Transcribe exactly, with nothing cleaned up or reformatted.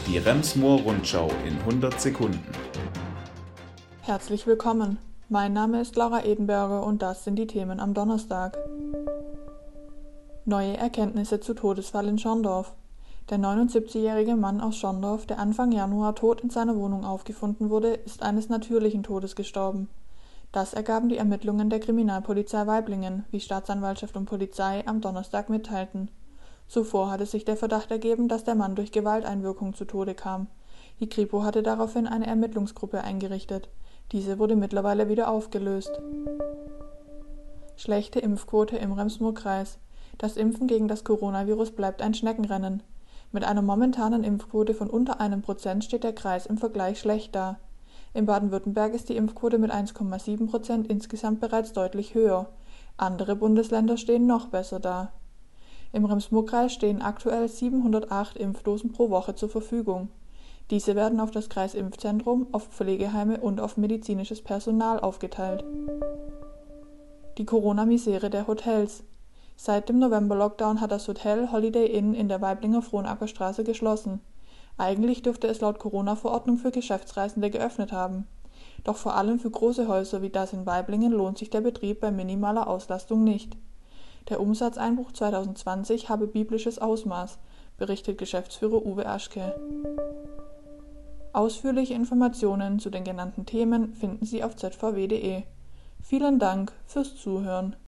Die Rems-Murr-Rundschau in hundert Sekunden. Herzlich willkommen. Mein Name ist Laura Edenberger und das sind die Themen am Donnerstag. Neue Erkenntnisse zu Todesfall in Schorndorf. Der neunundsiebzigjährige Mann aus Schorndorf, der Anfang Januar tot in seiner Wohnung aufgefunden wurde, ist eines natürlichen Todes gestorben. Das ergaben die Ermittlungen der Kriminalpolizei Waiblingen, wie Staatsanwaltschaft und Polizei am Donnerstag mitteilten. Zuvor hatte sich der Verdacht ergeben, dass der Mann durch Gewalteinwirkung zu Tode kam. Die Kripo hatte daraufhin eine Ermittlungsgruppe eingerichtet. Diese wurde mittlerweile wieder aufgelöst. Schlechte Impfquote im Rems-Murr-Kreis. Das Impfen gegen das Coronavirus bleibt ein Schneckenrennen. Mit einer momentanen Impfquote von unter einem Prozent steht der Kreis im Vergleich schlecht da. In Baden-Württemberg ist die Impfquote mit eins Komma sieben Prozent insgesamt bereits deutlich höher. Andere Bundesländer stehen noch besser da. Im Rems-Murr-Kreis stehen aktuell siebenhundertacht Impfdosen pro Woche zur Verfügung. Diese werden auf das Kreisimpfzentrum, auf Pflegeheime und auf medizinisches Personal aufgeteilt. Die Corona-Misere der Hotels. Seit dem November-Lockdown hat das Hotel Holiday Inn in der Waiblinger Frohnackerstraße geschlossen. Eigentlich dürfte es laut Corona-Verordnung für Geschäftsreisende geöffnet haben. Doch vor allem für große Häuser wie das in Waiblingen lohnt sich der Betrieb bei minimaler Auslastung nicht. Der Umsatzeinbruch zweitausendzwanzig habe biblisches Ausmaß, berichtet Geschäftsführer Uwe Aschke. Ausführliche Informationen zu den genannten Themen finden Sie auf z v w punkt de. Vielen Dank fürs Zuhören.